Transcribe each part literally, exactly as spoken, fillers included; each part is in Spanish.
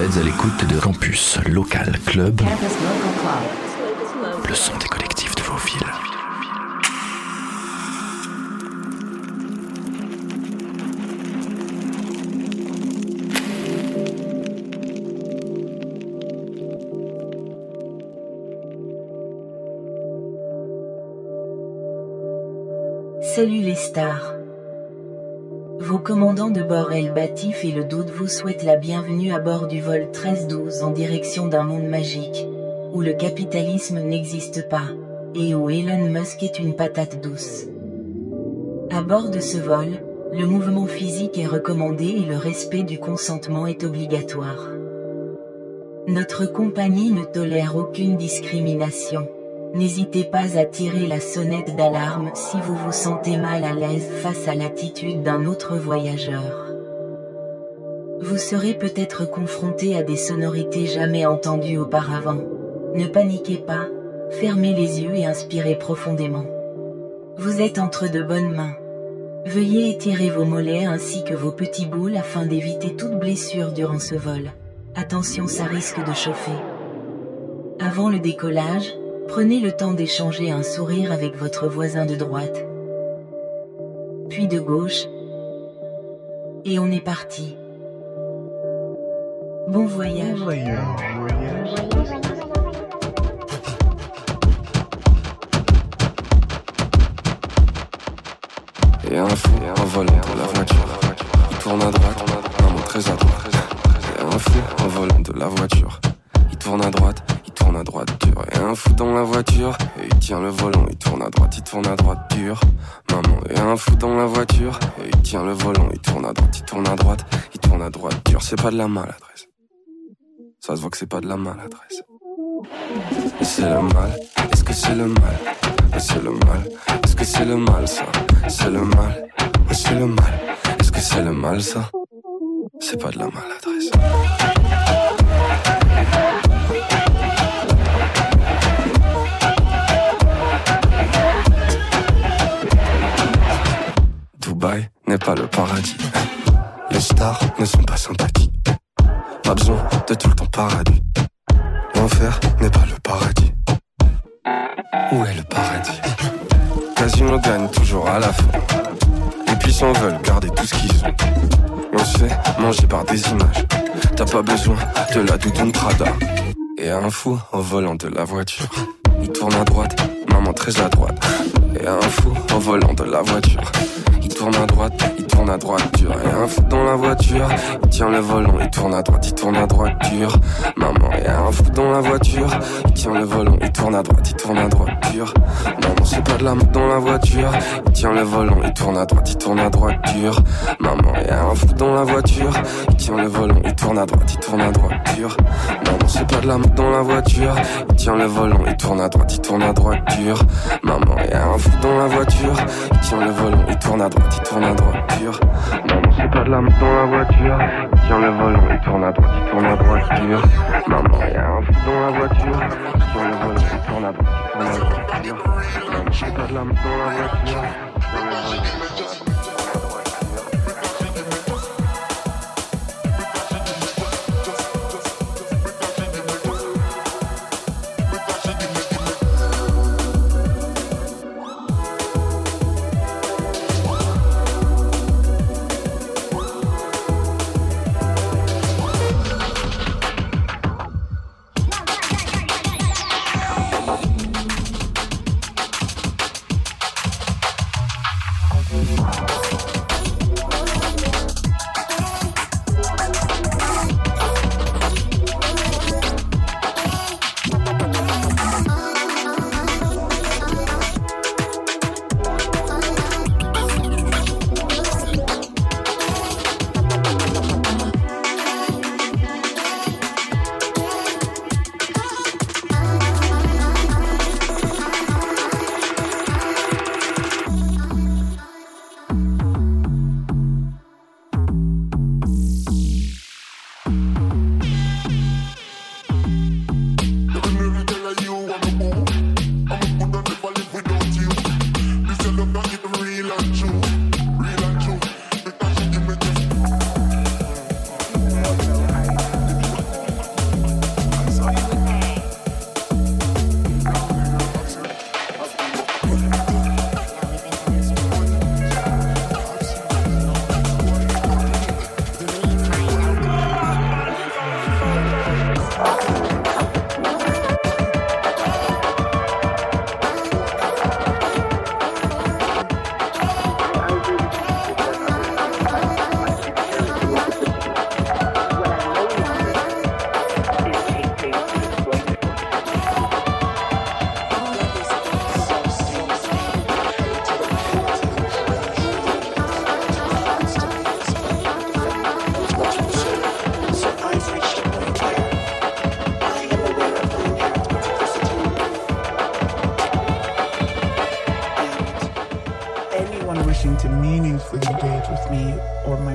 êtes à l'écoute de Campus Local Club, le son des collectifs de vos villes. Salut les stars. Vos commandants de bord El Batif et le Doud vous souhaitent la bienvenue à bord du vol treize douze en direction d'un monde magique, où le capitalisme n'existe pas, et où Elon Musk est une patate douce. À bord de ce vol, le mouvement physique est recommandé et le respect du consentement est obligatoire. Notre compagnie ne tolère aucune discrimination. N'hésitez pas à tirer la sonnette d'alarme si vous vous sentez mal à l'aise face à l'attitude d'un autre voyageur. Vous serez peut-être confronté à des sonorités jamais entendues auparavant. Ne paniquez pas, fermez les yeux et inspirez profondément. Vous êtes entre de bonnes mains. Veuillez étirer vos mollets ainsi que vos petits boules afin d'éviter toute blessure durant ce vol. Attention, ça risque de chauffer. Avant le décollage, prenez le temps d'échanger un sourire avec votre voisin de droite, puis de gauche, et on est parti. Bon voyage. Bon voyage. Et un fou, un volant de la voiture, il tourne à droite, un mot très à droite. Et un fou, un volant de la voiture, il tourne à droite. Il tourne à droite dur, et un fou dans la voiture, et il tient le volant, il tourne à droite, il tourne à droite dur. Maman, et un fou dans la voiture, et il tient le volant, il tourne à droite, il tourne à droite, il tourne à droite dur. C'est pas de la maladresse, ça se voit que c'est pas de la maladresse. Et c'est le mal, est-ce que c'est le mal? Et c'est le mal, est-ce que c'est le mal ça? C'est le mal, et c'est le mal, est-ce que c'est le mal ça? C'est pas de la maladresse. Dubaï n'est pas le paradis. Les stars ne sont pas sympathiques. Pas besoin de tout le temps paradis. L'enfer n'est pas le paradis. Où est le paradis? Casino gagne toujours à la fin. Les puissants veulent garder tout ce qu'ils ont. On se fait manger par des images. T'as pas besoin de la doudoune Prada. Et un fou au volant de la voiture, il tourne à droite, maman très à droite. Et un fou au volant de la voiture, il tourne à droite, il tourne à droite dur. Et un fou dans la voiture, il tient le volant, il tourne à droite, il tourne à droite dur. Maman, et un fou dans la voiture, il tient le volant, il tourne à droite, il tourne à droite dur. Maman, c'est pas de la merde dans la voiture, il tient le volant, il tourne à droite, il tourne à droite dur. Maman, et un fou dans la voiture, il tient le volant, il tourne à droite, il tourne à droite dur. Maman, c'est pas de la merde dans la voiture, il tient le volant, il tourne à droite, il tourne à droite dur. Maman, et un fou dans la voiture, il tient le volant, il tourne à droite, il tourne à droite dur. Maman, c'est pas de la merde dans la voiture, il tient le volant, il tourne à droite, il tourne à droite dur. Maman, il y a un fou dans la voiture, il tient le volant, il tourne à droite, il tourne à droite dur. Maman, c'est pas de la merde dans la voiture, il tient le volant, il tourne à droite, il tourne à droite dur.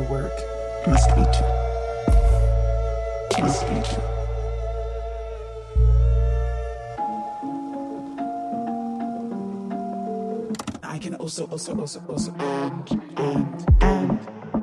work. Nice to meet you. Nice to meet you. I can also, also, also, also, and, and, and.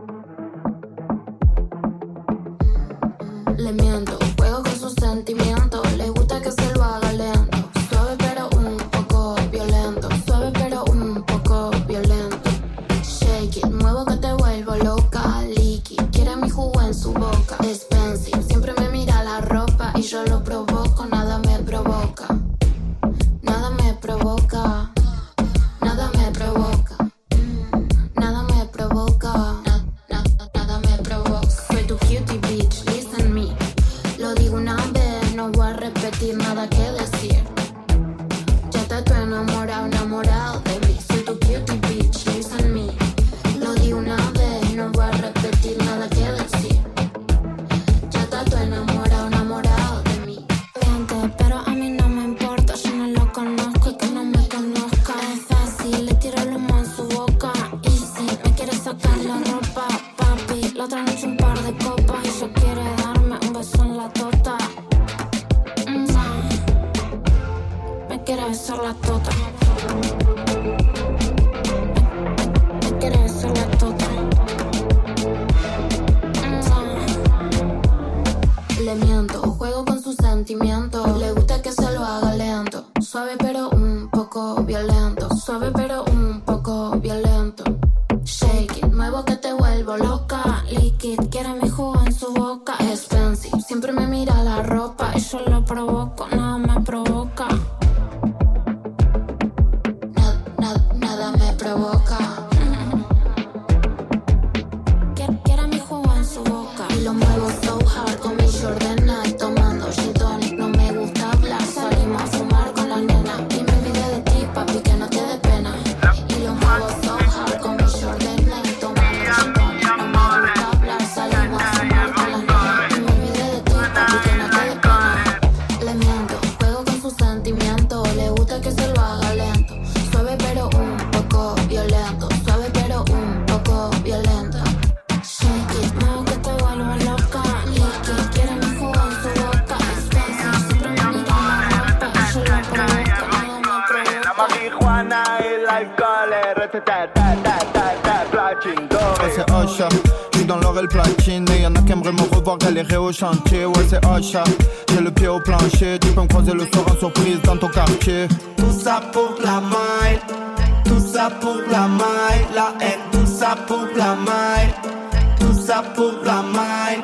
Le miento, juego con sus sentimientos. Le gusta que se lo haga lento. Suave pero un poco violento. Suave pero un poco violento. Shake it, muevo que te vuelvo loca. Licky, quiere mi jugo en su boca. Expensive, siempre me mira la ropa y yo lo provoco. Nada me provoca. Nada me provoca. Nada me provoca. Nada me provoca. Na, na, nada me provoca. Soy tu cutie bitch, listen me. Lo digo una vez, no voy a repetir nada que decir. Ya te estoy enamorado, enamorado de mí. Soy tu cutie bitch, listen me. Lo digo una vez, no voy a repetir nada que decir. Ya te estoy enamorado, enamorado de mí. Gente, pero a mí no me importa, yo no lo conozco y que no me conozca. Es fácil, le tiro el humo en su boca. Easy, me quiere sacar la ropa, papi. La otra noche un par de copas y yo quiere darme un beso en la tota. Mm, me quiere besar la tota. Me quiere besar la tota. Mm, le miento, juego con sus sentimientos. Le gusta que se lo haga lento. Suave pero un poco violento. Suave pero un poco violento. Shake it, muevo que te vuelvo loca. Liquid, quiere mi jugo en su boca. Expensive, siempre me mira la ropa y yo lo provoco, nada me provoca. Nada, nada, nada me provoca. Quiere, quiere mi jugo en su boca. Y lo muevo so hard con mi short de night. Tomando gin tonic, no me gusta hablar. Salimos a fumar con la nena. Y me olvidé de ti, papi, que no te dé pena. Y lo muevo so hard con mi short de night. Tomando gin tonic, no me gusta hablar. Salimos a fumar con la nena. Y me olvidé de ti, papi, que no te dé pena. Le miento, juego con sus sentimientos. Le gusta que se lo haga lento. Suave pero un poco violento. Suave pero un poco violento. Shake it, muevo que te vuelvo loca. Licky, quiere mi jugo en su boca. Expensive, siempre me mira la ropa y yo lo provoco, nada me provoca. La marihuana y el alcool est recette, platine dorée. Ouais, c'est Ocha, j'suis dans l'or et le platine. Et y'en a qui aimeraient me revoir galérer au chantier. Ouais, c'est Ocha, j'ai le pied au plancher. Tu peux me croiser le soir en surprise dans ton quartier. Tout ça pour la maille, tout ça pour la maille, la haine, tout ça pour la maille, tout ça pour la maille.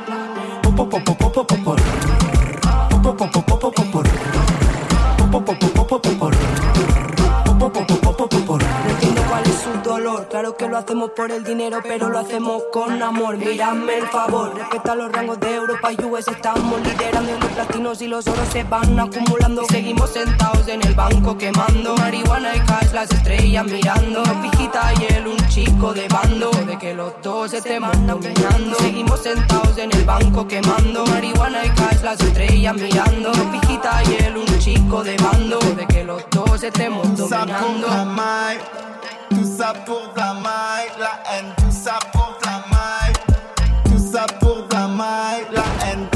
No entiendo cuál es su dolor, claro que lo hacemos por el dinero, pero lo hacemos con amor. Mírame el favor, respeta los rangos de Europa y U S. Estamos liderando y los platinos y los oros se van acumulando. Seguimos sentados en el banco quemando marihuana y cash, las estrellas mirando. Una pijita y él un chico de bando, de que los dos estemos dominando. Seguimos sentados en el banco quemando marihuana y cash, las estrellas mirando. Una pijita y él un chico de bando, de que los dos estemos dominando. Pour la maille, tout ça pour la maille, la haine, tout ça pour la maille, tout ça pour la maille, la haine.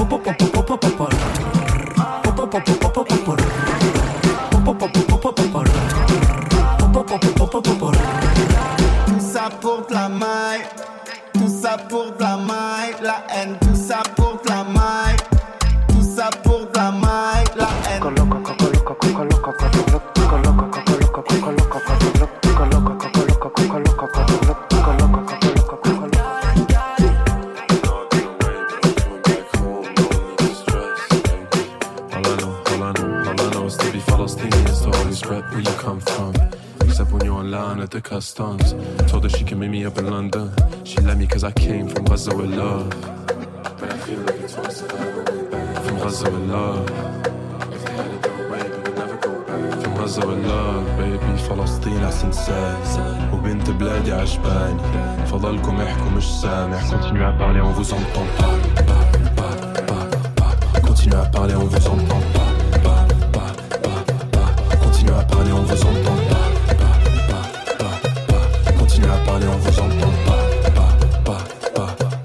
Tout ça pour la maille, tout ça pour la maille, la haine, tout ça pour la maille, tout ça pour la maille, la haine. Where you come from? Except when you're online at the customs. Told her she can meet me up in London. She let me cause I came from Gaza with love. But I feel like it's twice if I ever went back. From Gaza with love. If they had it their way, we would never go back. From Gaza with love, baby. فلسطين أحسن سال وبنت بلادي عجباني. فضلكم احكوا مش سامع. Continuez à parler, on vous entend pas. Pas, pas, pas, pas. Continuez à parler, on vous entend pas. Continuez à parler, on vous entend pas. Pas, pas, pas, pas. Continuez à parler, on vous entend pas. Pas, pas, pas,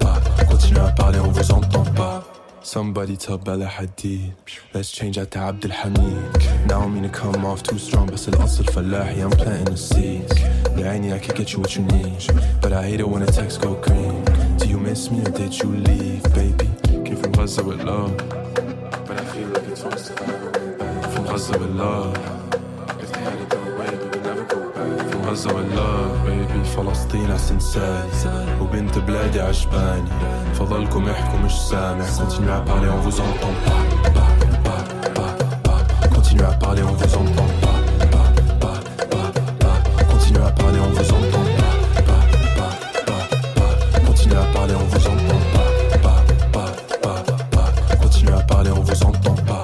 Somebody tell Bella Hadid, let's change out to Abdul Hamid. Now I'm gonna come off too strong, بس الأصل فلاحي, I'm planting the seeds. لعيني I could get you what you need, but I hate it when the text go green. Do you miss me or did you leave, baby? Came from Gaza with love, but I feel like it's always time. From Gaza with love, if they had it their way, we would never go back. From Gaza with love, baby. فلسطين أحسن سالي, وبنت بلادي عجباني. فضلكم احكوا مش سامع. Continuez à parler, on vous entend pas. Continuez à parler, on vous entend pas. Continuez à parler, on vous entend pas. Continuez à parler, on vous entend pas. Continuez à parler, on vous entend pas.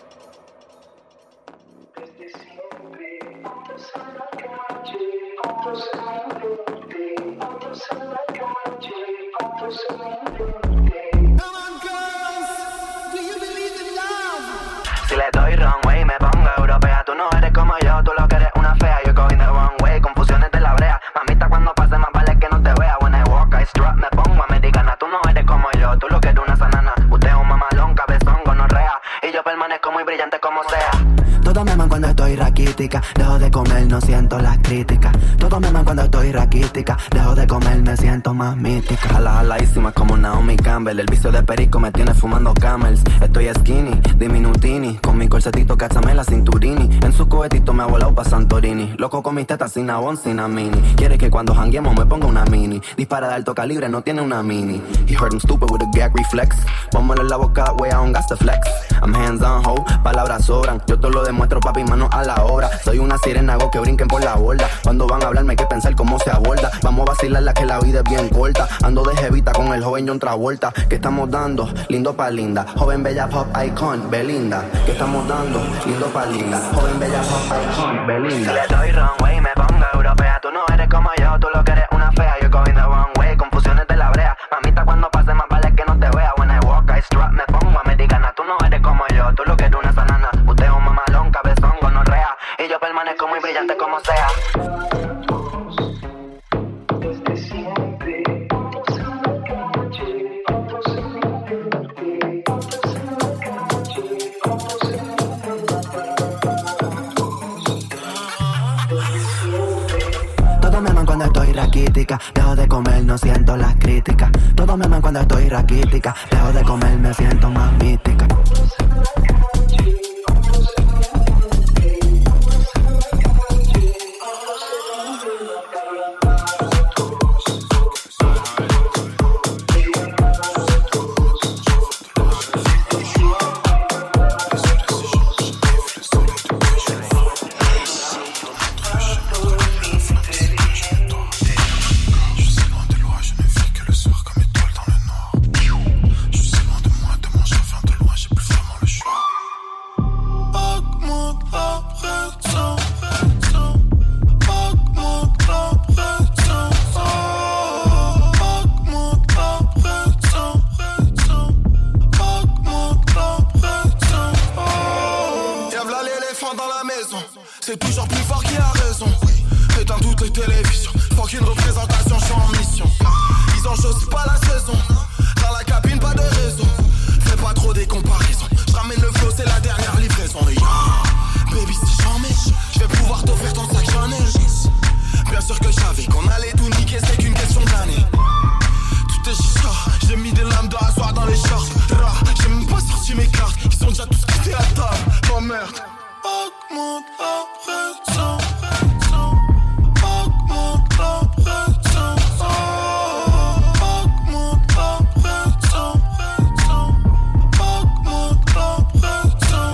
Si le doy wrong way, me pongo europea. Tú no eres como yo, tú lo que eres una fea. You're going the wrong way, confusiones de la brea. Mamita, cuando pase más vale que no te vea. When I walk, I strut, me pongo americana. Tú no eres como yo, tú lo que eres una sanana. Usted es un mamalón, cabezón, gonorrea. Y yo permanezco muy brillante como sea. Todos me aman cuando estoy raquítica. Dejo de comer, no siento las críticas. Todos me aman cuando estoy raquítica. Dejo de comer, me siento más mítica. Jala, jaladísima como Naomi Campbell. El vicio de perico me tiene fumando camels. Estoy skinny, diminutini. Con mi corsetito, cáchame la cinturini. En su cohetito me ha volado pa' Santorini. Loco con mis tetas sin abón, sin amini. Quiere que cuando janguemos me ponga una mini. Dispara de alto calibre, no tiene una mini. He heard him stupid with a gag reflex. Póngale en la boca, wey, I don't got the flex. I'm hands on, ho, palabras sobran. Yo te lo demuestro, papi, mano a la obra. Soy una sirena, hago que brinquen por la borda. Cuando van a hablarme hay que pensar cómo se aborda. Vamos a vacilarla que la vida es bien corta. Ando de jevita con el joven John Travolta. ¿Qué estamos dando? Lindo pa' linda. Joven bella pop icon, Belinda. ¿Qué estamos dando? Lindo pa' linda. Joven bella pop icon, Belinda. Si le doy wrong way, me pongo europea. Tú no eres como yo, tú lo que eres una fea. You're going the wrong way, confusiones de la brea. Mamita, cuando pase más vale que no te vea. When I walk, I strut, me pongo americana. Tú no eres como yo, tú lo que eres una sanana. Usted es un mamalón, cabezón, gonorrea. Y yo permanezco muy brillante como sea. Todos me aman cuando estoy raquítica. Dejo de comer, no siento las críticas. Todos me aman cuando estoy raquítica. Dejo de comer, me siento más mística. C'est toujours plus fort qui a raison. Éteins toutes les télévisions. Faut qu'une représentation, je suis en mission. Ils ont chose, c'est pas la saison. Dans la cabine, pas de réseau. Fais pas trop des comparaisons. Je ramène le flow, c'est la dernière livraison. Et yeah, baby, si jamais je vais pouvoir t'offrir ton sac Chanel. Bien sûr que je savais qu'on allait tout niquer, c'est qu'une question d'année. Tout est juste là. J'ai mis des lames de rasoir dans les shorts. J'ai même pas sorti mes cartes. Ils sont déjà tous quittés à table. Oh merde. Augmente la pression, augmente la pression, augmente la pression, augmente la pression.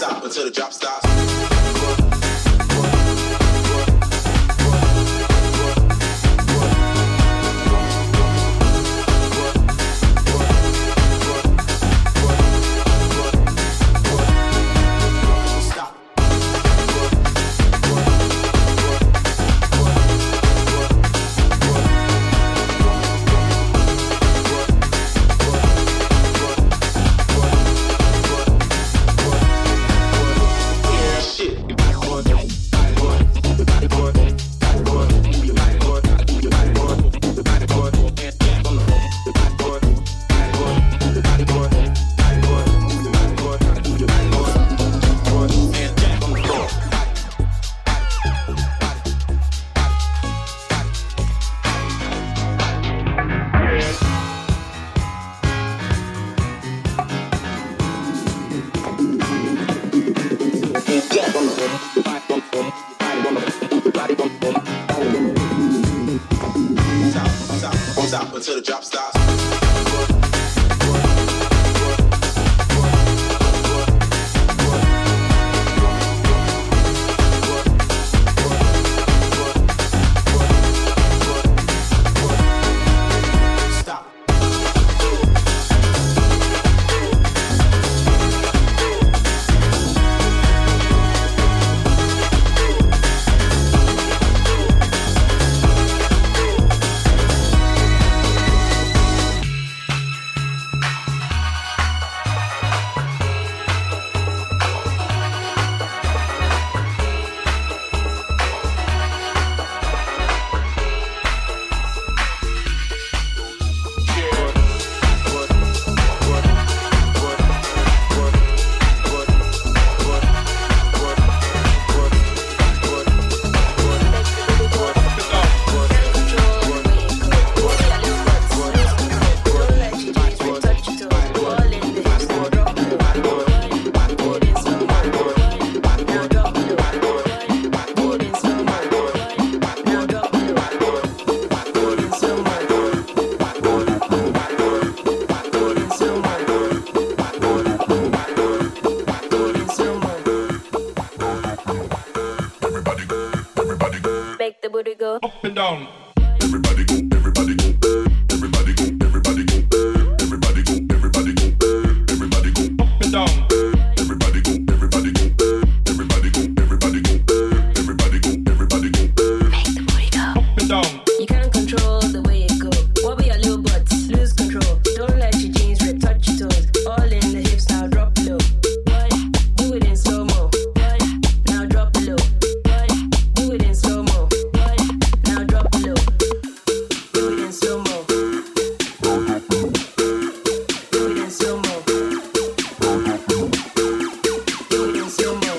stop until the drop stops. Stop until the drop stops. Up and down. Everybody go, everybody go, everybody go, everybody go, everybody go, everybody go, everybody go, up and down. Everybody go, everybody go, everybody go, everybody go, everybody go, everybody go. Make the booty go up and down. You can't control the way it go. Wobble your little butts, lose control. Don't let your jeans rip, touch your toes. All in the hips now, drop low. Do it in slow mo. Now drop low. Do it in slow mo. Now drop low. Do it in slow mo. Do it in slow mo. Do it in slow mo.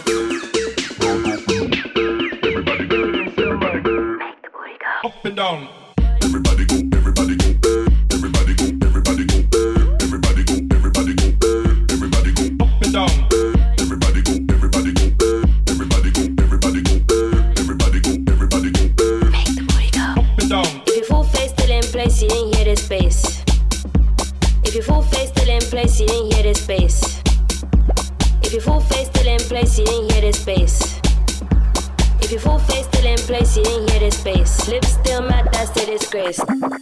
Everybody go, Make the booty go Up and down. everybody go, everybody go, everybody go, everybody go, everybody go, everybody go, everybody go, up and down. everybody go, everybody go, everybody go, everybody go, everybody go, everybody go. Make the booty go Up and down. If you full face still in place, you didn't hear the space. If you full face still in place, you didn't hear the space. If you full face still in place, you didn't hear the space. If you full face still in place, you didn't hear the space. Lips still mad, that's the disgrace.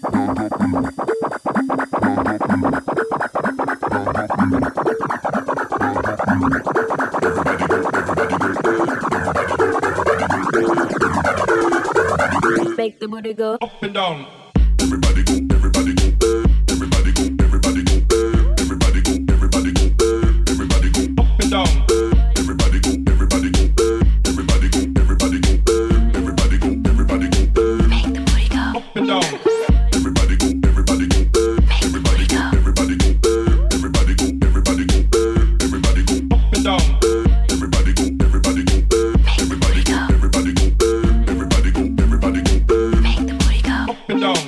Make the booty go Up and down. Everybody go, everybody go, everybody go, everybody go, everybody go, everybody go, everybody go, Up and down. everybody go, everybody go, everybody go, everybody go, everybody go, everybody go, Make the booty go Up and down. everybody go, everybody go, everybody go, everybody go, everybody go, everybody go, everybody go, Up and down. everybody go, everybody go, everybody go, everybody go, everybody go, everybody go. Make the booty go Up and down.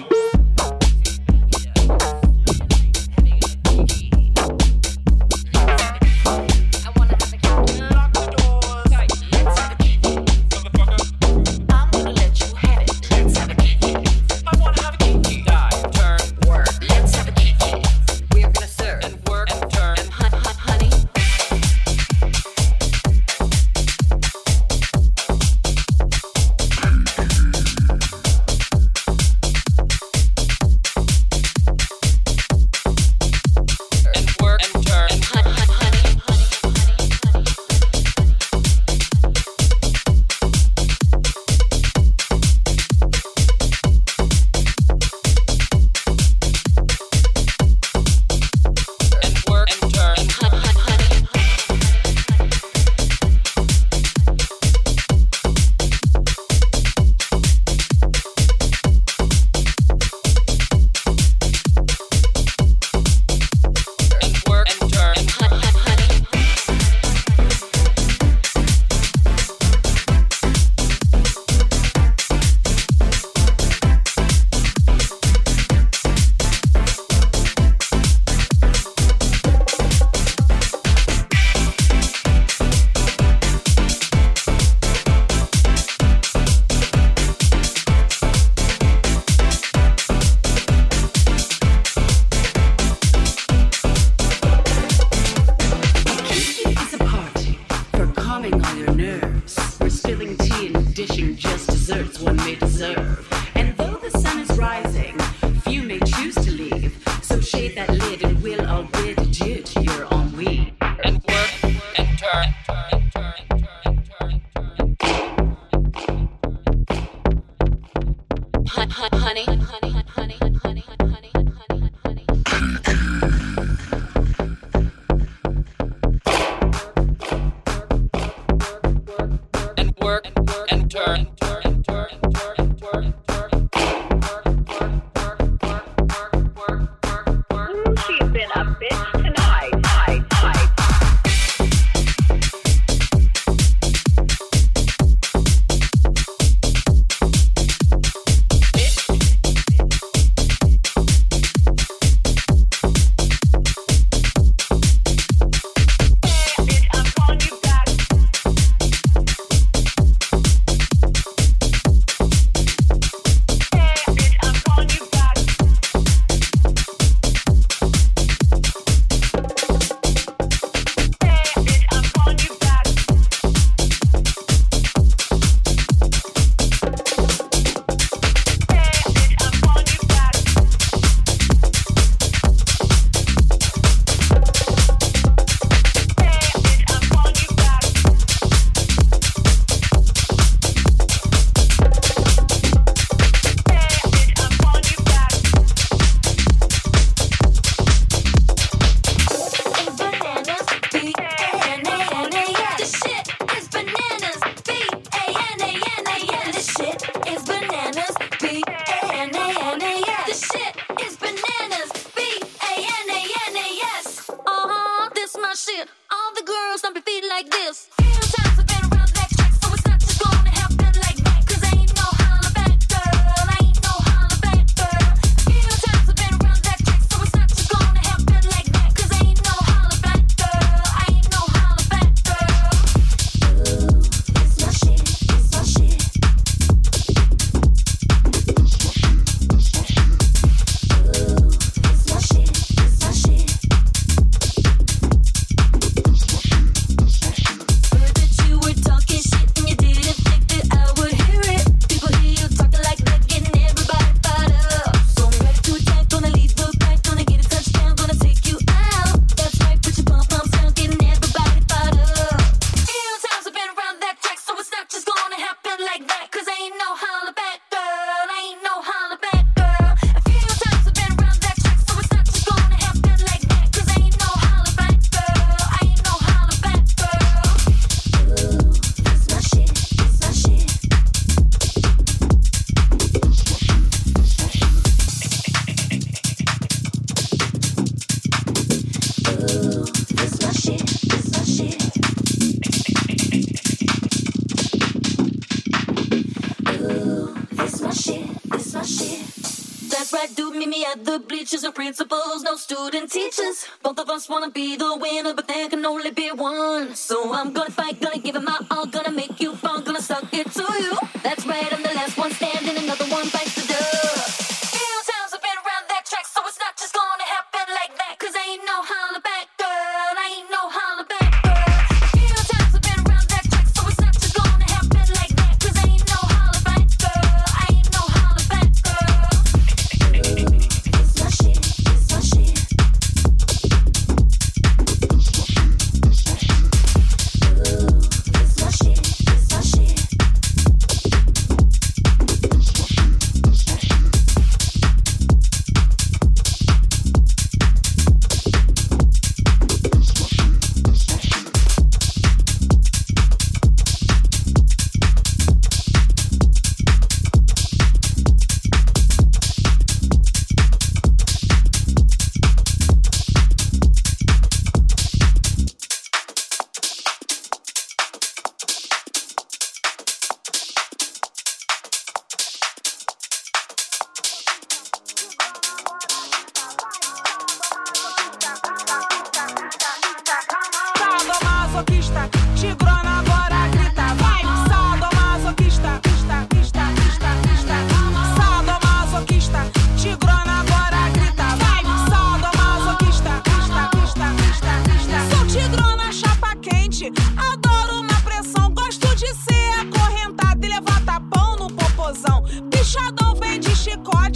dishing just desserts one may deserve. And though the sun is rising, few may choose to leave. So shade that lid and we'll all bid adieu to your ennui. And work and turn, turn, turn, turn, turn, turn. Hun- hun- honey, honey, honey, honey, honey, honey, honey, honey. And work and turn, turn, turn, turn, turn, turn. She's been a bitch tonight, night, night. Principals, no student teachers. Both of us wanna be the winner, but there can only be one. So I'm gonna fight, gonna give it my all, gonna make you fall, gonna suck it to you. That's right, I'm the last one standing, another one bites the dust. Few times I've been around that track, so it's not just gonna happen like that. Cause ain't no holler back, girl, ain't no holler back, girl. Few times I've been around that track, so it's not just gonna happen like that. Cause ain't no holler back, girl, ain't no holler back, girl. It's my shit. Adoro uma pressão, gosto de ser acorrentada e levar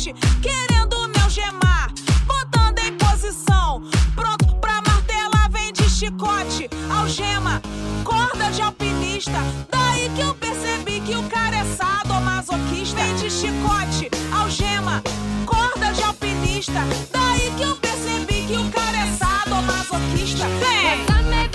chicote, querendo me algemar, botando em posição, pronto pra martelar, vem de chicote, algema, corda de alpinista. Daí que eu percebi que o cara é sadomasoquista. Vem de chicote, algema, corda de alpinista. Daí que eu percebi que o cara é sadomasoquista. Vem!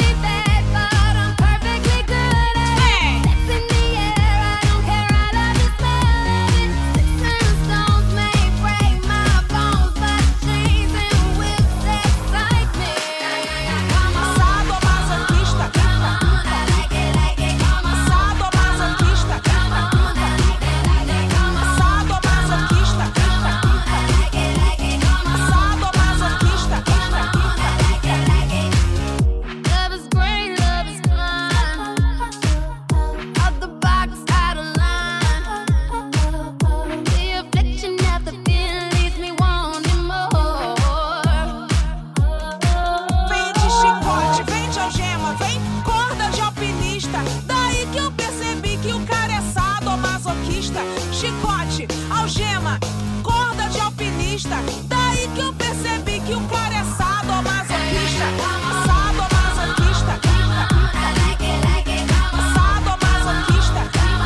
Chicote, algema, corda de alpinista. Daí que eu percebi que o cara é sadomasoquista. Sadomasoquista. Sadomasoquista. Sadomasoquista.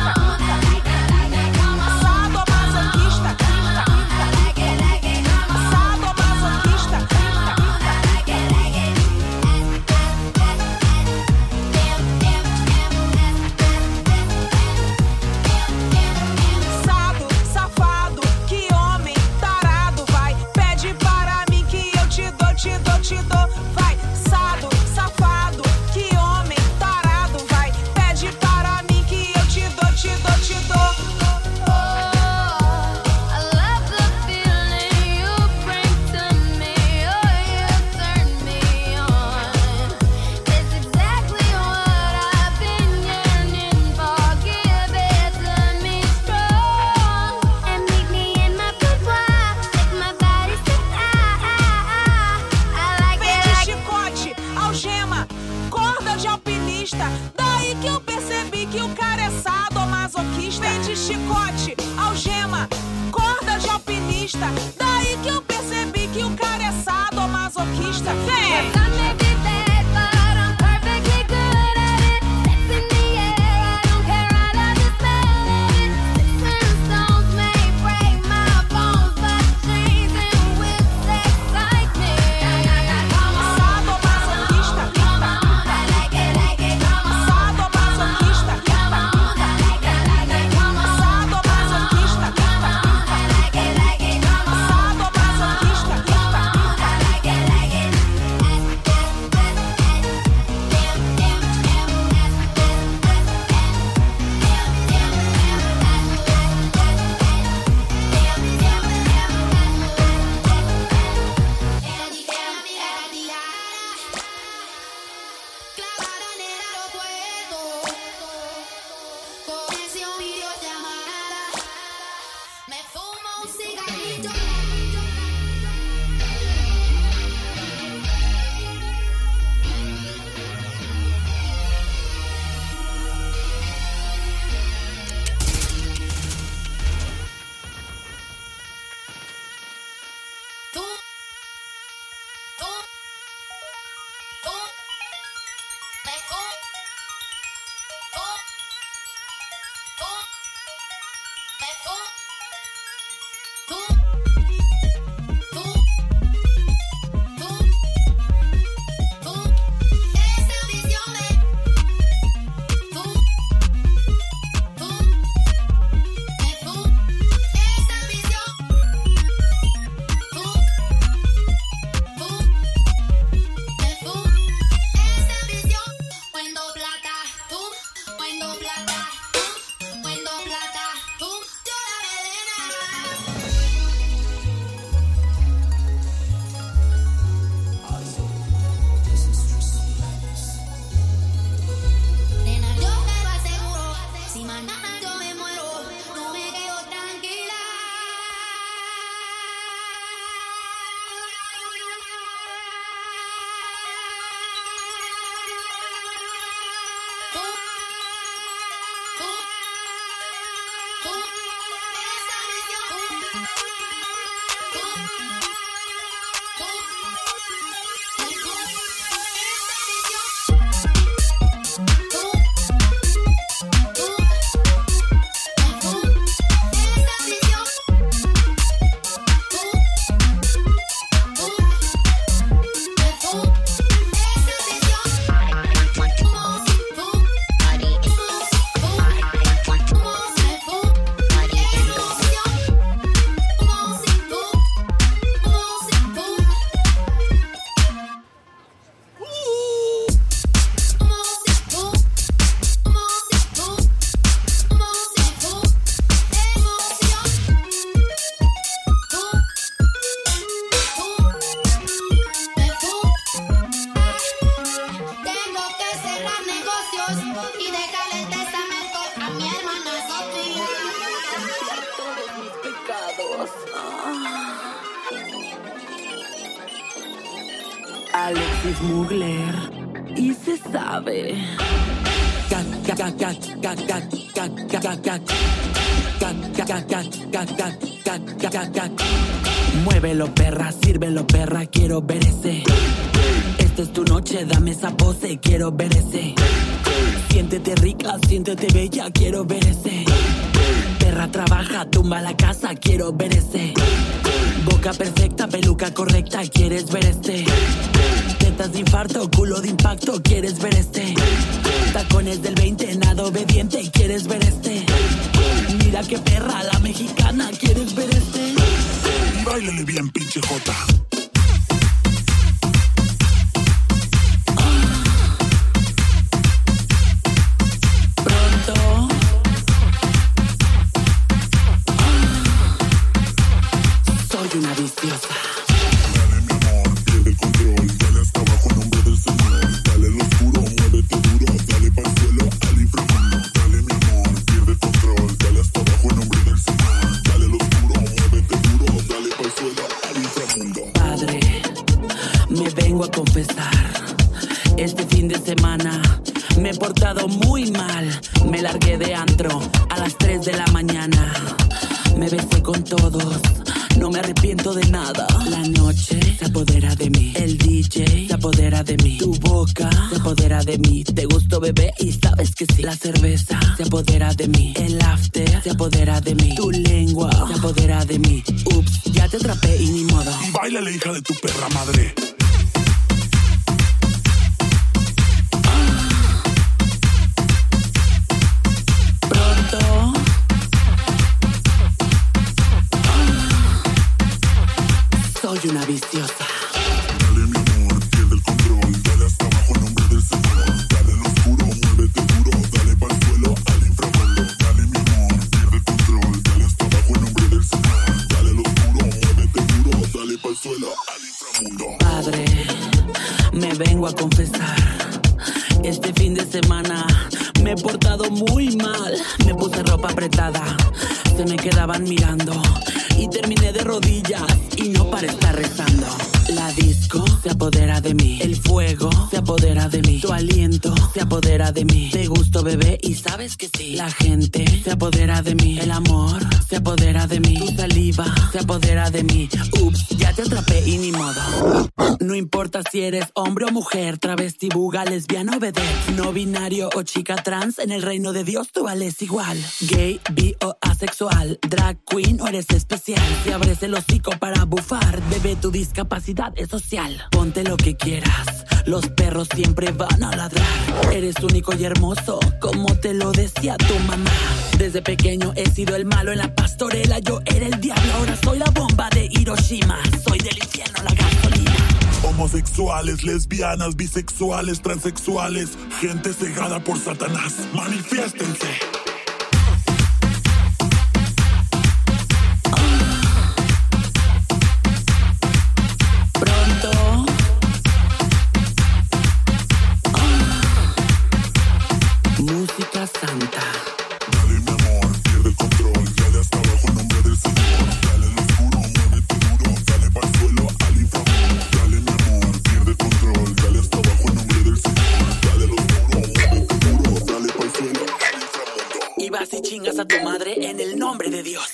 Sadomasoquista. Sado, safado, que homem tarado, vai. Pede para mim que eu te dou, te dou, te dou. Vai, sado, safado, que homem tarado, vai. Pede para mim que eu te dou, te dou, te dou. Vem de chicote, algema, corda de alpinista. Daí que eu percebi que o cara é sadomasoquista. Vem de chicote, algema, corda de alpinista. Daí que eu percebi que o cara é sadomasoquista. Vem! Sadomasoquista. Y déjale este cemento a mi hermana Sofía. Todos mis pecados. Alexis Mugler, y se sabe. Cat, cat, cat, cat, cat, cat, cat, cat, cat, cat. Cat, cat, cat, cat, cat, cat, cat, cat, cat. Muévelo, perra, sírvelo, perra, quiero ver ese. Esta es tu noche, dame esa pose, quiero ver ese. Siéntete rica, siéntete bella, quiero ver ese. Perra, trabaja, tumba la casa, quiero ver ese. Boca perfecta, peluca correcta, ¿quieres ver este? Tetas de infarto, culo de impacto, ¿quieres ver este? Tacones del veinte, nada obediente, ¿quieres ver este? Mira qué perra, la mexicana, ¿quieres ver este? Báilale bien, pinche jota. Pronto. Soy una viciosa. Dale mi amor, pierde el control. Dale hasta abajo en nombre del Señor. Dale lo oscuro, muévete duro. Dale pa'l suelo, al inframundo. Dale mi amor, pierde el control. Dale hasta abajo en nombre del Señor. Dale lo oscuro, muévete duro. Dale pa'l suelo, al inframundo. Padre, me vengo a confesar. Este fin de semana me he portado muy mal. Me largué de antro a las tres de la mañana. Me besé con todos, no me arrepiento de nada. La noche se apodera de mí, el D J se apodera de mí, tu boca se apodera de mí. Te gustó, bebé, y sabes que sí. La cerveza se apodera de mí, el after se apodera de mí, tu lengua se apodera de mí. Ups, ya te atrapé y ni modo. Báilale, hija de tu perra madre. Pronto. Soy una viciosa. Dale mi amor, pierde el control. Dale hasta abajo en nombre del Señor. Dale lo oscuro, muévete duro. Dale pa'l suelo, al inframundo. Dale mi amor, pierde el control. Dale hasta abajo en nombre del Señor. Dale lo oscuro, muévete duro. Dale pa'l suelo, al inframundo. Padre, me vengo a confesar. Este fin de semana me he portado muy mal. Me puse ropa apretada, se me quedaban mirando y terminé de rodillas y no para estar rezando. La disco se apodera de mí, el fuego se apodera de mí, tu aliento se apodera de mí. Te gusto, bebé, y sabes que sí. La gente se apodera de mí, el amor se apodera de mí, tu saliva se apodera de mí. Ups, ya te atrapé y ni modo. No importa si eres hombre o mujer, travesti, buga, lesbiana o vedette, no binario o chica trans, en el reino de Dios tú vales igual. Gay, bi o asexual, drag queen o eres especial. Si abres el hocico para bufar, bebé, tu discapacidad es social. Ponte lo que quieras, los perros siempre van a ladrar. Eres único y hermoso, como te lo decía tu mamá. Desde pequeño he sido el malo en la pastorela, yo era el diablo, ahora soy la bomba de Hiroshima. Soy del infierno la gasolina. Homosexuales, lesbianas, bisexuales, transexuales, gente cegada por Satanás, manifiéstense. Pronto. Música santa. Dale mi amor, pierde el control. Dale hasta abajo en nombre del Señor. Dale lo oscuro, muévete duro. Dale pa'l suelo, al inframundo. Dale mi amor, pierde el control. Dale hasta abajo en nombre del Señor. Dale lo oscuro, muévete duro. Dale pa'l suelo, al inframundo. Y vas y chingas a tu madre en el nombre de Dios.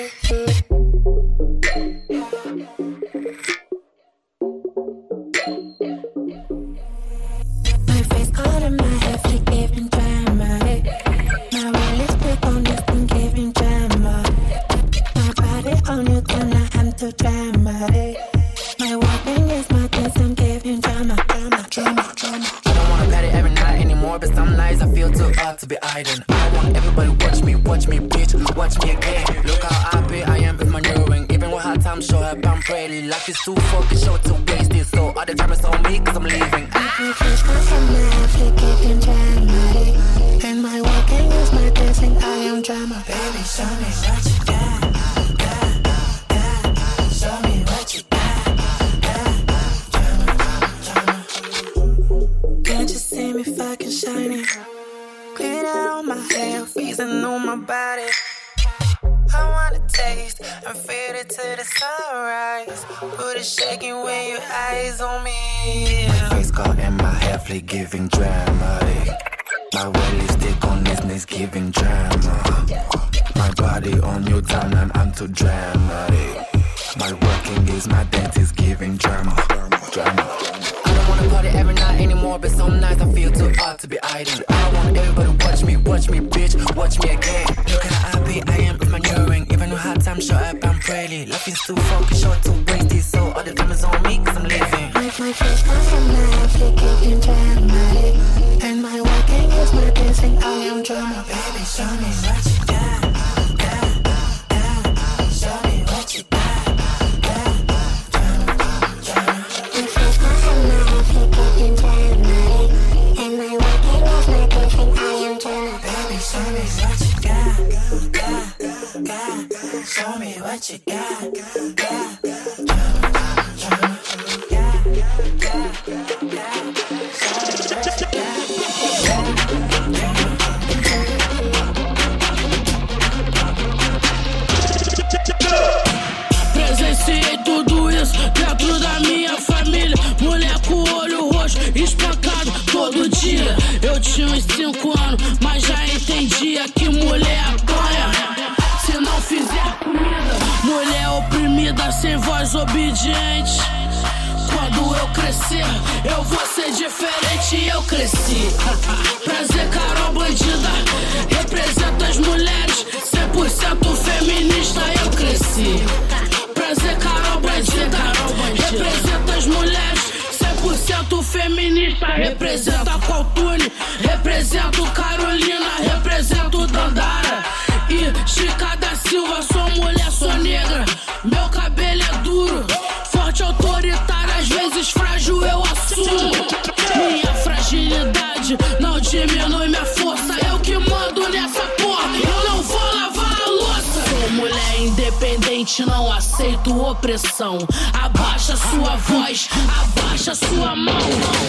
My face caught in my head, like giving drama. My will is big on this thing, giving drama. My body on you, gonna have to drama. My walking is my dance, I'm giving drama, drama, drama, drama. I don't wanna pat it every night anymore, but some nights I feel too hot to be hiding. I want everybody watch me, watch me, bitch, watch me again. Look how happy I am with my maneuvering. Even with hard times, show up, I'm pretty. Life is too fucking short to waste it, so all the time is on me, cause I'm leaving. My face caught in my head, like giving drama. And my walking is my dancing, I am drama. Baby, show me what you got, got, got. Show me what you got, got. Drama, drama. Can't you see me fucking shining? hair, freezing on my body. I wanna taste and feel it to the sunrise. Put it shaking when your eyes on me. My face caught in my hair, flick giving dramatic. My red lipstick on this next giving drama. My body on your tongue and I'm too dramatic. My working is my dance is giving drama, drama. I don't wanna party every night anymore, but some nights I feel too hard to be idle. I don't want everybody to watch me, watch me, bitch, watch me again. Look how happy I am with my new ring. Even though hard time shut up, I'm pretty. Life is too fucking short, too wasted, so all the time is on me, cause I'm living. My, my face goes from life, flicking dramatic. And my working is my dancing, I am drama. Baby, show me what you got, got, got. Show me what you got. Show me what you got, got, Presenciei tudo isso dentro da minha família. Mulher com o olho roxo, espancado todo dia. Eu tinha uns cinco anos, mas já entendia que mulher apanha se não fizer comida. Mulher oprimida, sem voz obediente. Quando eu crescer, eu vou ser diferente. Eu cresci. Prazer, Carol Bandida. Representa as mulheres, cem por cento feminista. Eu cresci. Prazer, Carol Bandida. Representa as mulheres, cem por cento feminista. Representa a Coltune, represento Carolina, represento Dandara e Chica da Silva. Sou mulher, sou negra, meu cabelo é duro, forte, autoritário, às vezes frágil eu assumo. Minha fragilidade não diminui minha força. Eu que mando nessa porra, eu não vou lavar a louça. Sou mulher independente, não aceito opressão. Abaixa sua voz, abaixa sua mão.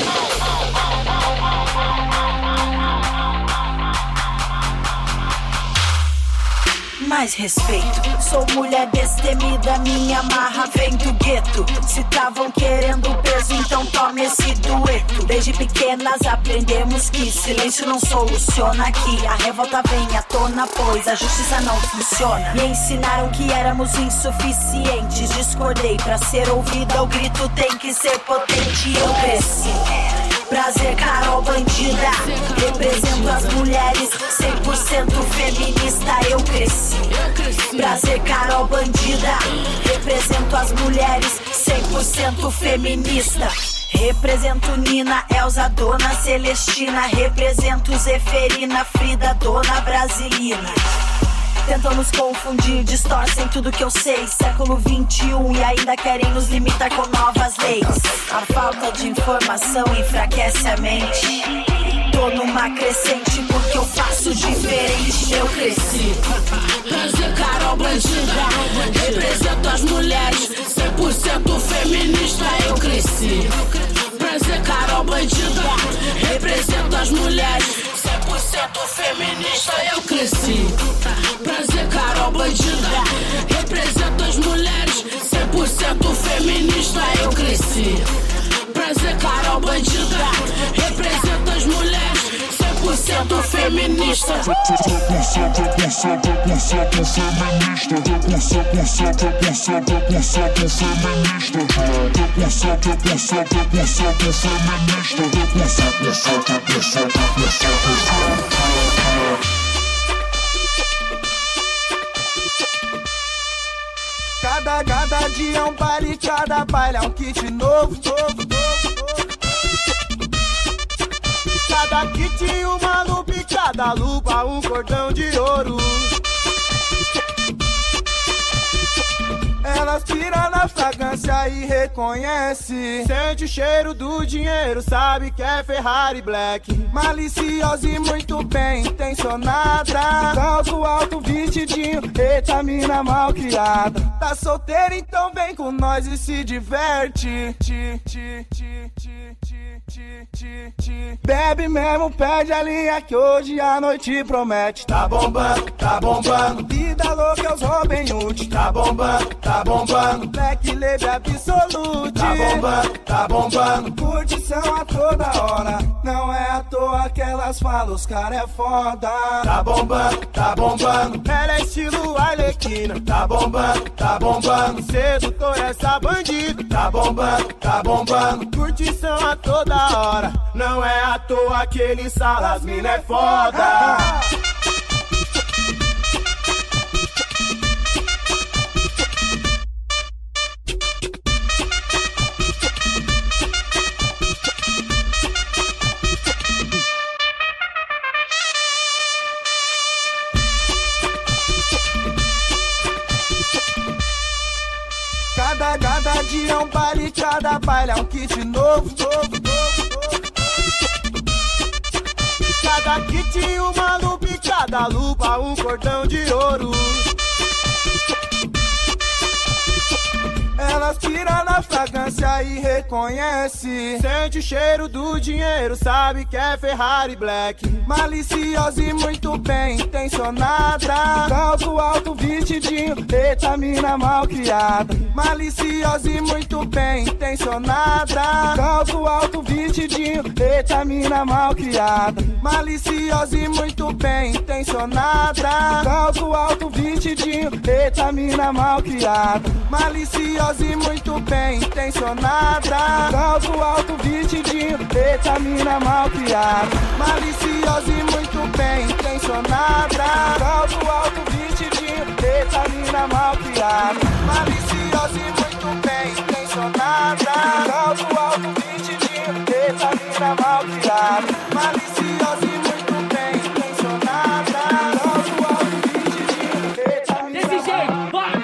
Mais respeito, sou mulher destemida, minha marra vem do gueto. Se tavam querendo peso, então tome esse dueto. Desde pequenas aprendemos que silêncio não soluciona aqui. A revolta vem à tona, pois a justiça não funciona. Me ensinaram que éramos insuficientes, discordei. Pra ser ouvida o grito tem que ser potente. Eu cresci. Prazer, Carol Bandida. Represento as mulheres, cem por cento feminista. Eu cresci. Prazer, Carol Bandida. Represento as mulheres, cem por cento feminista. Represento Nina, Elza, Dona Celestina. Represento Zeferina, Frida, Dona Brasilina. Tentam nos confundir, distorcem tudo que eu sei. Século vinte e um e ainda querem nos limitar com novas leis. A falta de informação enfraquece a mente. Tô numa crescente porque eu faço diferente. Eu cresci. Prazer, Carol Bandida. Represento as mulheres, cem por cento feminista. Eu cresci. Prazer, Carol Bandida. Represento as mulheres, cem por cento feminista. Eu cresci. Prazer, Carol Bandida. Represento as mulheres, cem por cento feminista. Eu cresci. Prazer, Carol Bandida. Represento as mulheres, cem por cento feminista. Cada, cada dia é um baile, cada baile é um kit novo, novo, novo. Cada kit uma lupa e cada lupa um cordão de ouro. Elas pira na fragrância e reconhece. Sente o cheiro do dinheiro, sabe que é Ferrari Black. Maliciosa e muito bem intencionada. Salto alto, vestidinho, eita mina mal criada. Tá solteira, então vem com nós e se diverte. Ti, ti, ti, ti, ti, ti, ti, ti. Bebe mesmo, pede a linha que hoje a noite promete. Tá bombando, tá bombando. Vida louca é os Robin Hood. Tá bombando, tá bombando. Black Lady absolute. Tá bombando, tá bombando. Curtição a toda hora. Não é à toa que elas falam, os cara é foda. Tá bombando, tá bombando. Ela é estilo Arlequina. Tá bombando, tá bombando. Sedutor essa bandida. Tá bombando, tá bombando. Curtição a toda hora. Não é à toa que ele sala, as mina é foda. Cada, cada dia é um baile, cada baile é um kit novo, novo, novo, novo. Cada kit uma lupa e cada lupa um cordão de ouro. Elas pira na fragrância e reconhece. Sente o cheiro do dinheiro, sabe que é Ferrari Black. Maliciosa e muito bem intencionada. Salto alto, vestidinho, eita mina mal criada. Maliciosa e muito bem intencionada. Salto alto, vestidinho, eita mina mal criada. Maliciosa e muito bem intencionada. Salto alto, vestidinho, eita mina mal criada. Maliciosa e muito bem intencionada. Salto alto, vestidinho, eita mina mal criada. Maliciosa e muito bem intencionada. Salto alto, vestidinho, eita mina mal criada. Maliciosa e muito bem intencionada. Salto alto, vestidinho, eita mina mal criada. Maliciosa e muito bem intencionada. Salto alto, vestidinho, eita mina mal criada.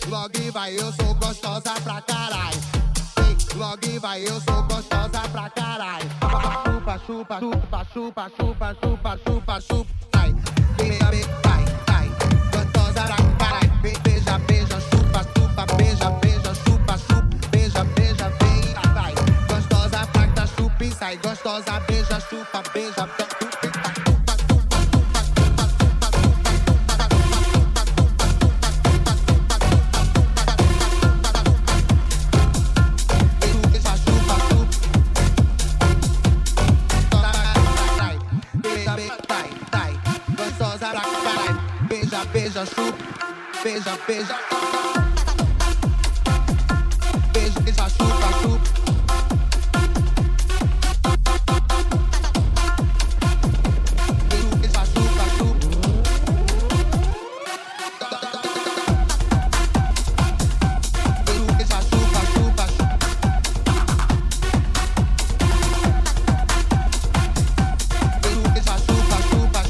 logo e vai, eu sou gostosa pra caralho. Vem, logo e vai, eu sou gostosa pra caralho. Chupa, chupa, chupa, chupa, chupa, chupa, chupa, chupa. Vai, beija, beija, vai, vai. Gostosa pra caralho. Beija, beija, chupa, chupa, beija, beija, chupa, chupa. Beija, beija, vem, vai. Gostosa pra que chupa e sai. Gostosa, beija, chupa, beija, beija. Beija, chupa, beija, beija. Beija, beija, chupa, chupa. Beija, beija, chupa, chupa. Beija, beija, chupa, chupa. Beija, beija, chupa, chupa.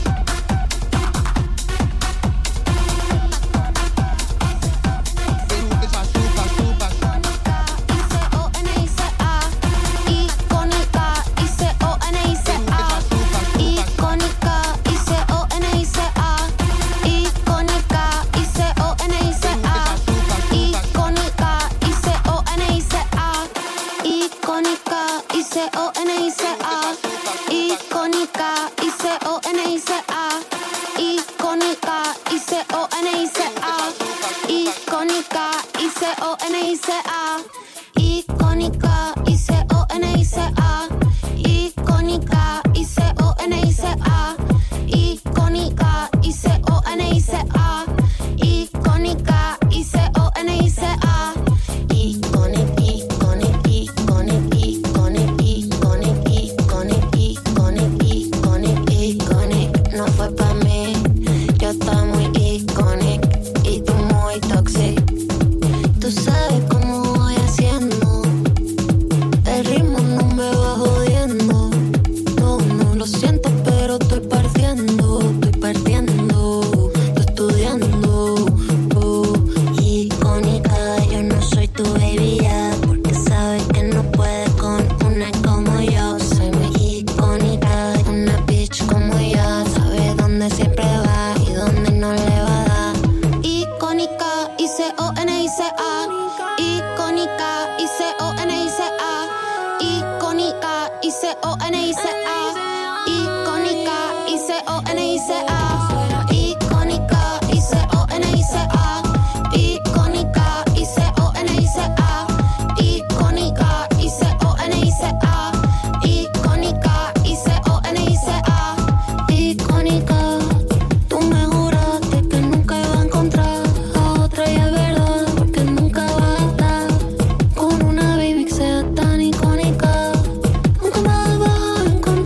Con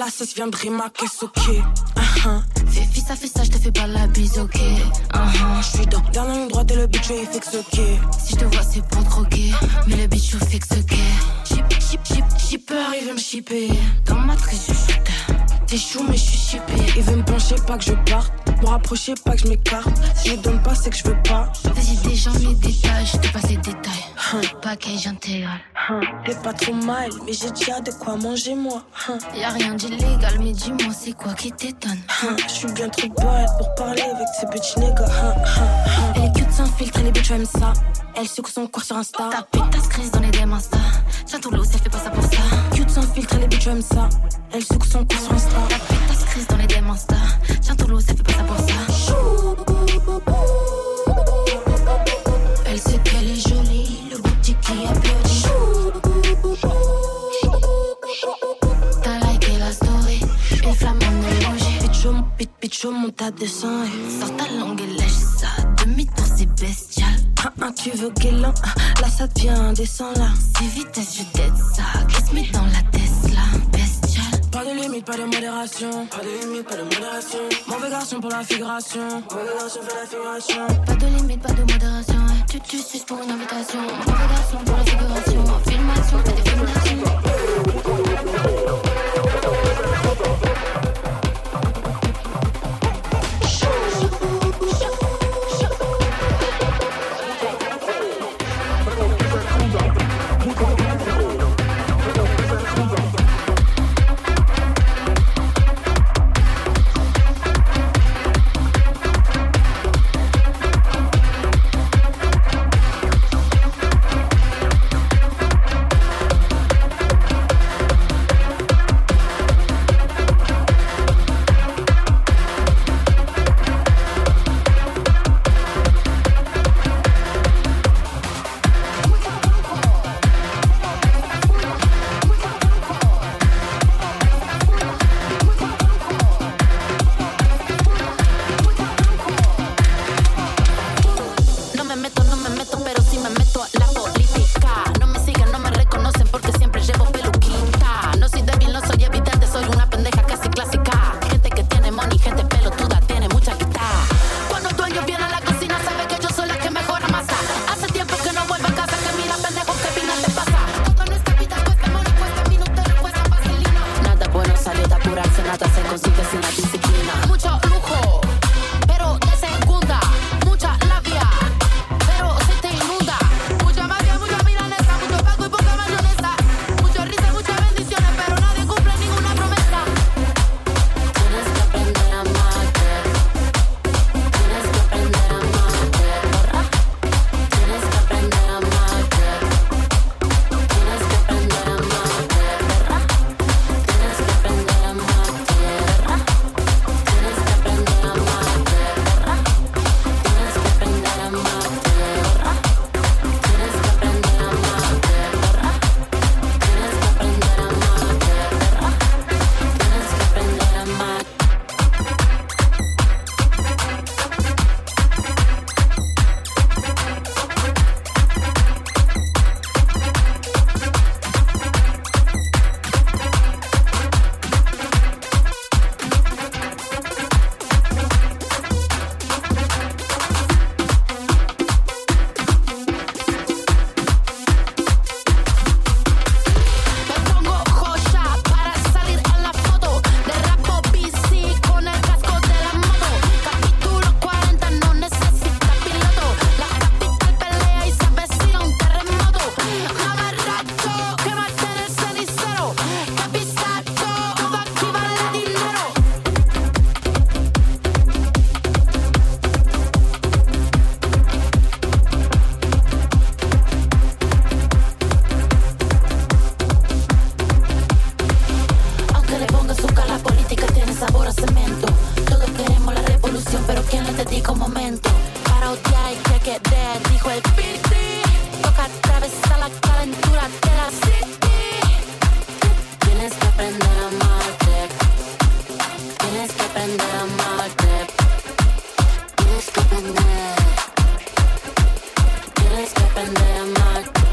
cesse viendrait ma caisse, ok. Uh-huh. Fais fi, ça fait ça, je te fais pas la bise, ok. Uh-huh. Je suis dans dernière ligne droite et le bitch il fixe, ok. Si je te vois, c'est pour croquer, mais le bitch il fixe, ok. Chip, chip, chip, shipper, il veut me shipper. Dans ma triche, je shoot. T'es chou, mais je suis chippé. Il veut me pencher, pas que je parte. Me rapprocher, pas que je m'écarte. Si je donne pas, c'est que je veux pas. Vas-y, déjà mes détails, je te passe les détails. Hein. Package intégral. Hein. T'es pas trop mal, mais j'ai déjà de quoi manger, moi. Hein. Y'a rien d'illégal, mais dis-moi, c'est quoi qui t'étonne? Hein. Je suis bien trop bonne pour parler avec ces bitch niggas. Hein. Hein. Hein. Elle est cute sans filtre, les bitch aiment ça. Elle secoue son corps sur Insta. Ta pétasse crise dans les D M Insta. Tiens, Toulouse, elle fait pas ça pour ça. Cute sans filtre, les bitch aiment ça. Elle secoue son corps sur Insta. Ta pétasse crise dans les D M Insta. Tiens, Toulouse, elle fait pas ça pour ça. Elle sait qu'elle est jolie, le boutique qui applaudit. T'as liké la story, une flamme en émoji. Pichou, pit, pichou, mon tas de sang. Sors ta langue et lèche ça, demi-tour c'est bestial. Un, un, tu veux guélan, là ça devient indécent là. C'est vitesse, je t'aide ça, kiss me dans la Tesla, bestial. Pas de limite, pas de modération. Pas de limite, pas de modération. Mauvais garçon pour la figuration. Mauvais garçon pour la figuration. Pas de limite, pas de modération. Tu tu suces pour une invitation. Mauvais garçon pour la figuration. Filmation, fais des films d'action.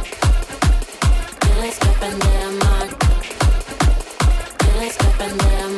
Tienes que aprender a amar. Tienes que aprender a amar.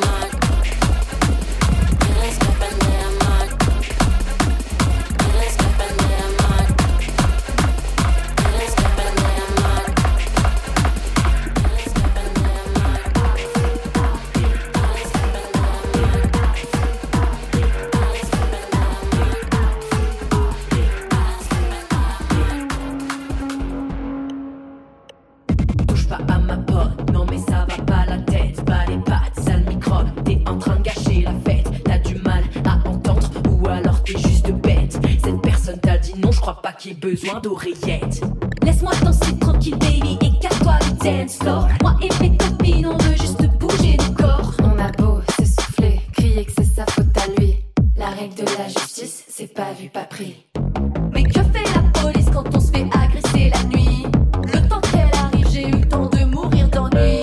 j'ai besoin d'oreillettes. Laisse-moi danser tranquille baby, écarte-toi du dance floor. Moi et mes copines on veut juste bouger nos corps. On a beau se souffler, crier que c'est sa faute à lui. La règle de la justice, c'est pas vu, pas pris. Mais que fait la police quand on se fait agresser la nuit? Le temps qu'elle arrive, j'ai eu le temps de mourir d'ennui.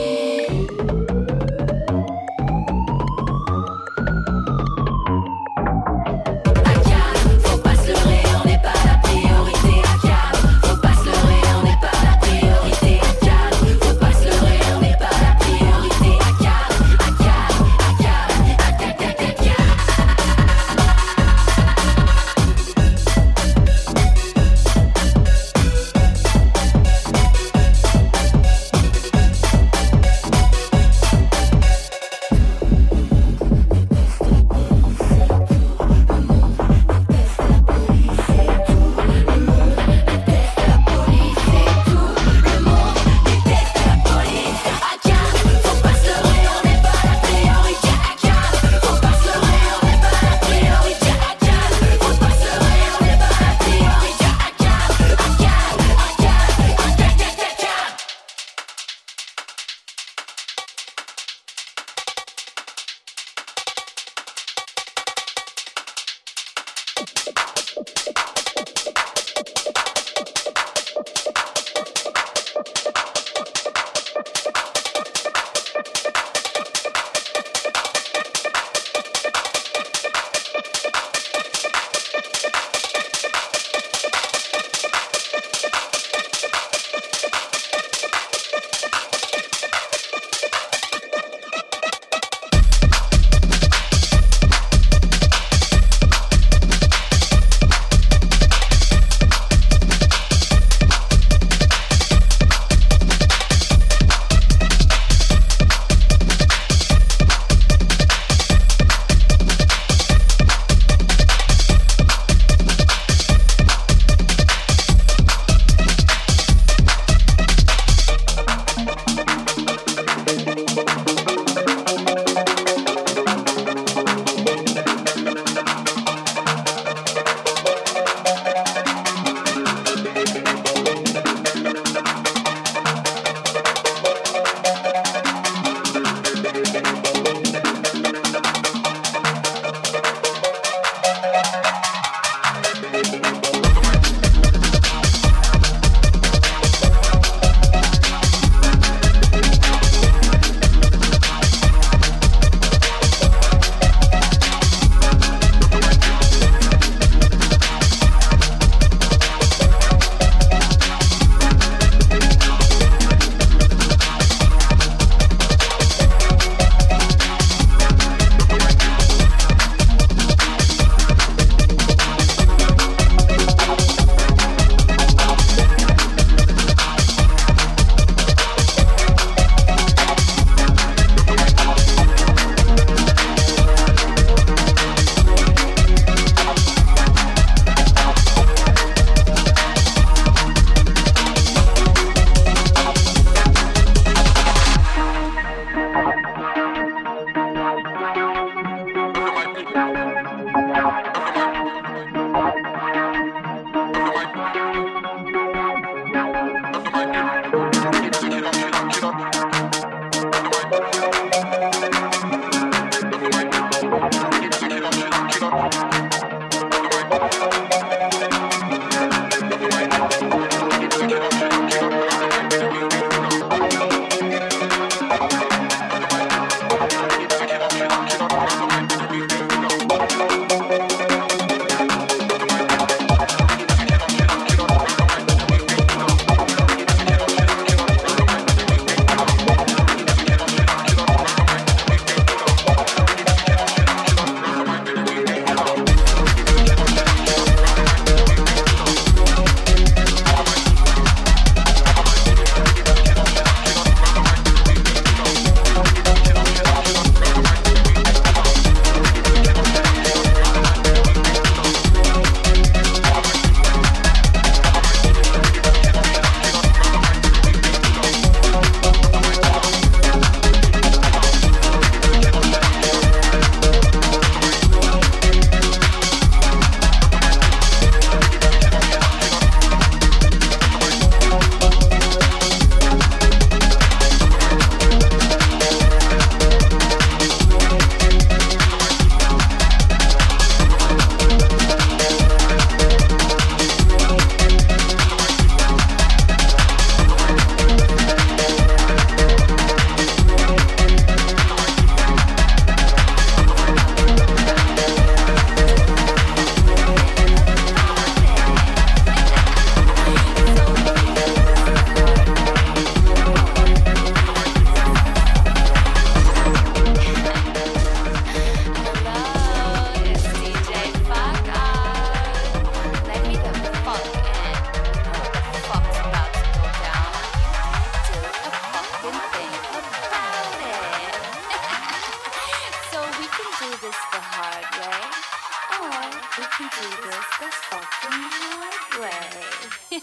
We can do this the fucking hard way.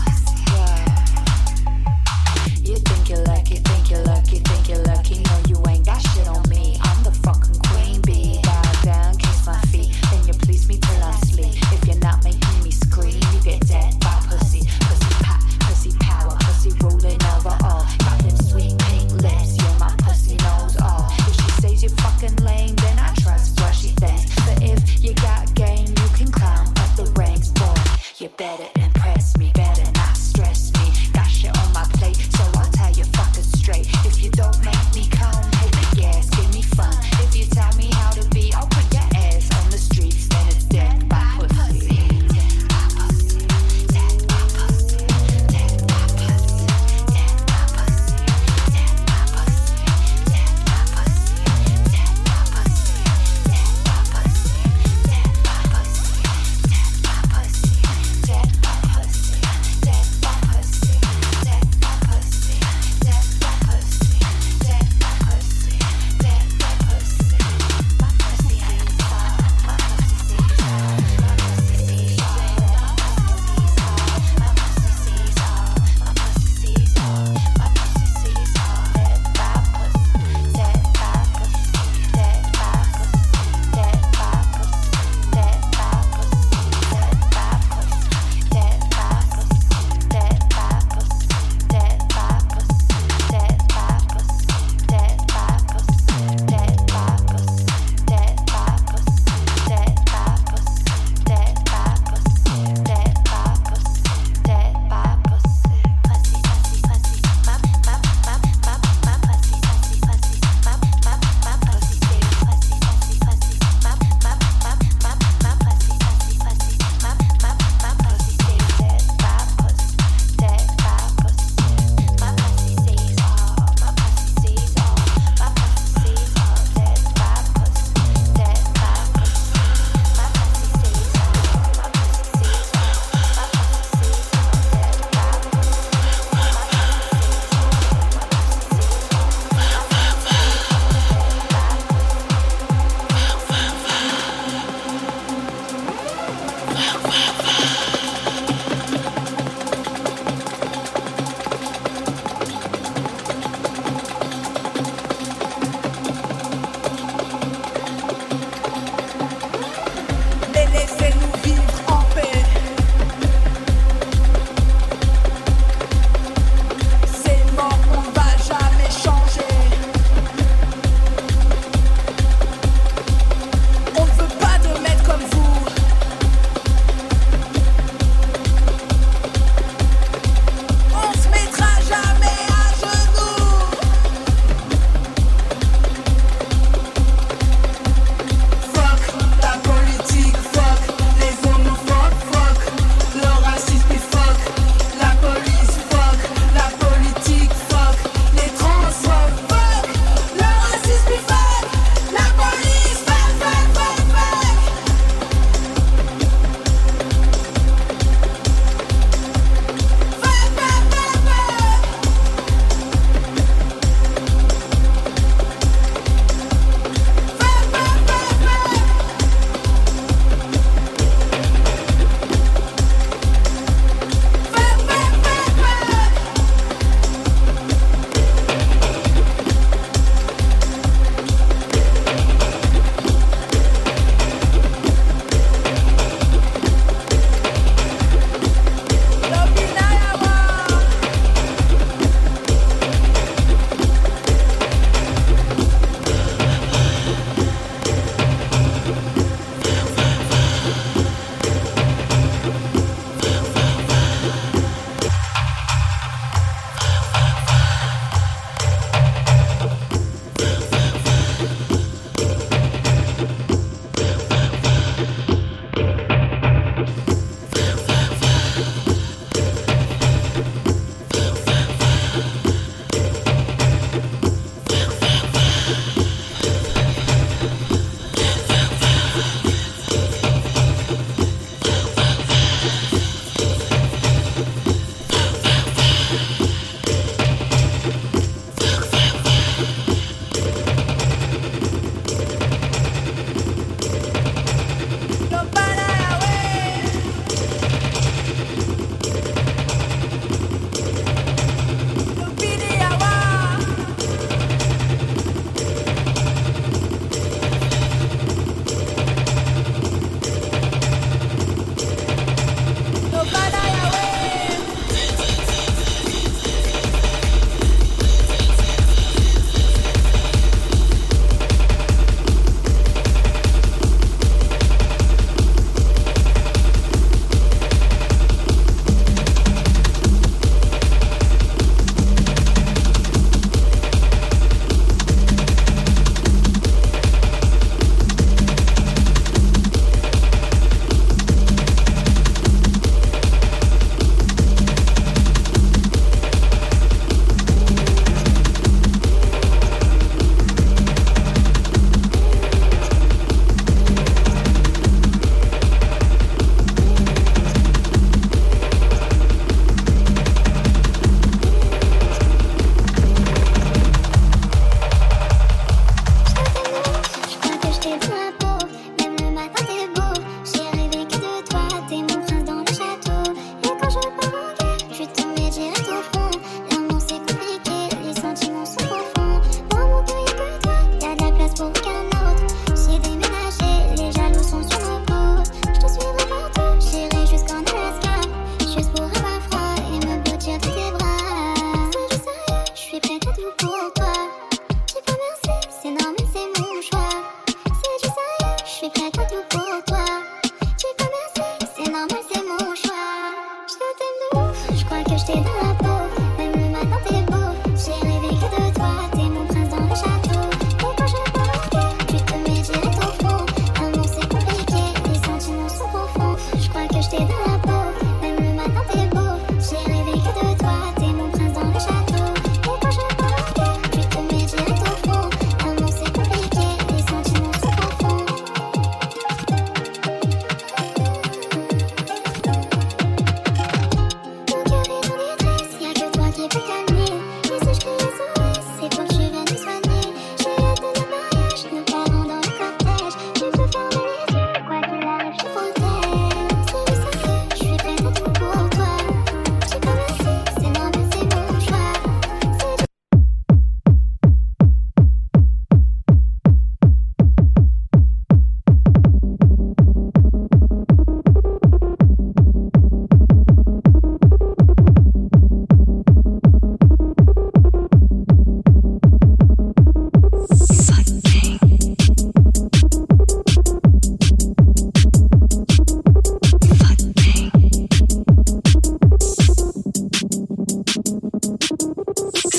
You think you're lucky, think you're lucky, think you're lucky. No, you ain't.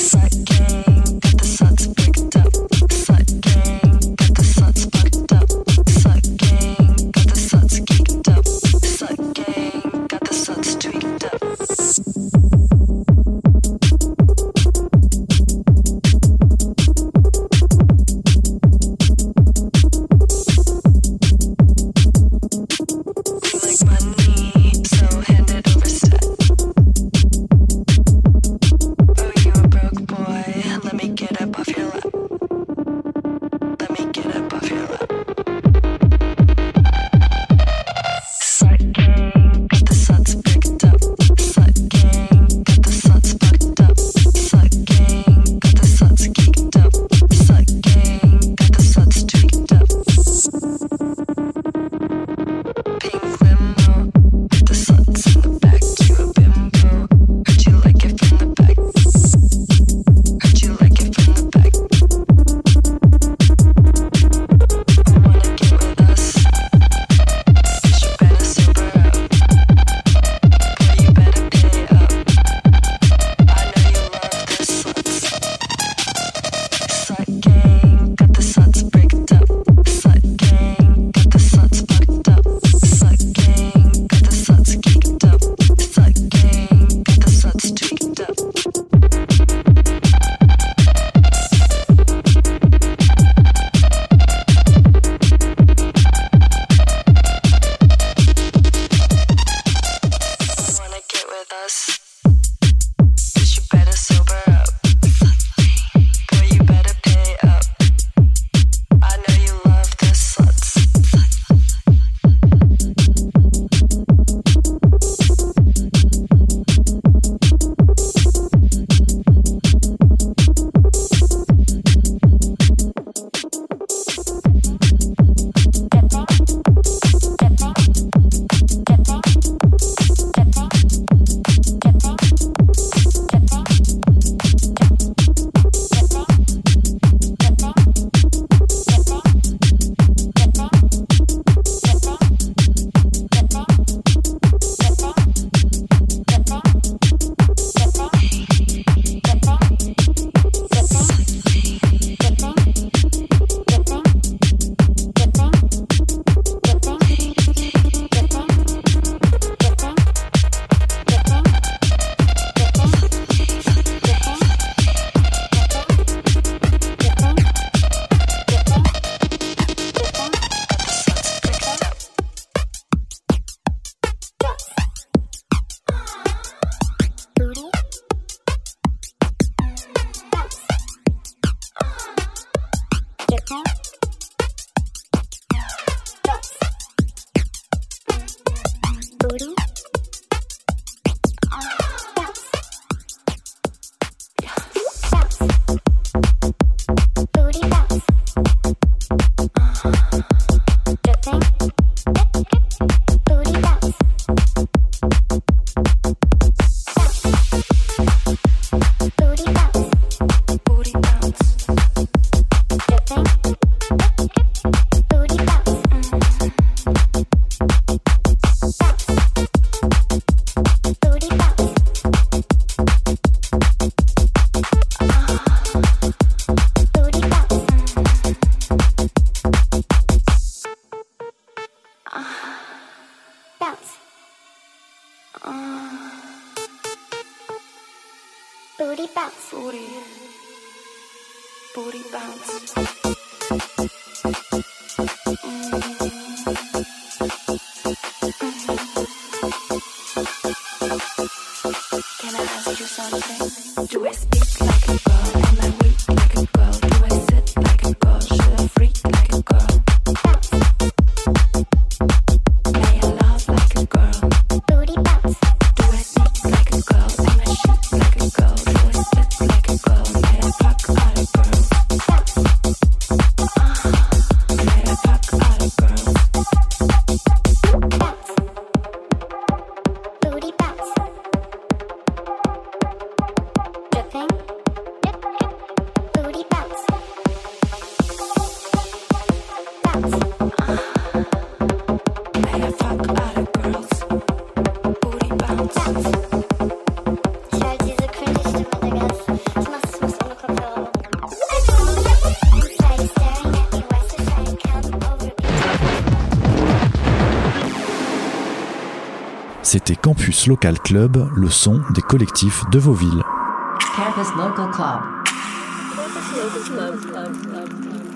Booty bounce. Booty. Booty bounce. Can I ask you something? Do I speak like a girl? Am I weak like a girl? Do I sit like a girl? Should I freak like a girl? May I love like a girl? Booty bounce. Do I speak like a girl? Am I shit like a girl? Do I sit like a girl? May I fuck other girls? Uh, may I fuck other girls? Booty bounce. Dripping. C'était Campus Local Club, le son des collectifs de vos villes. Campus Local Club. Campus Local Club. Club, Club, Club.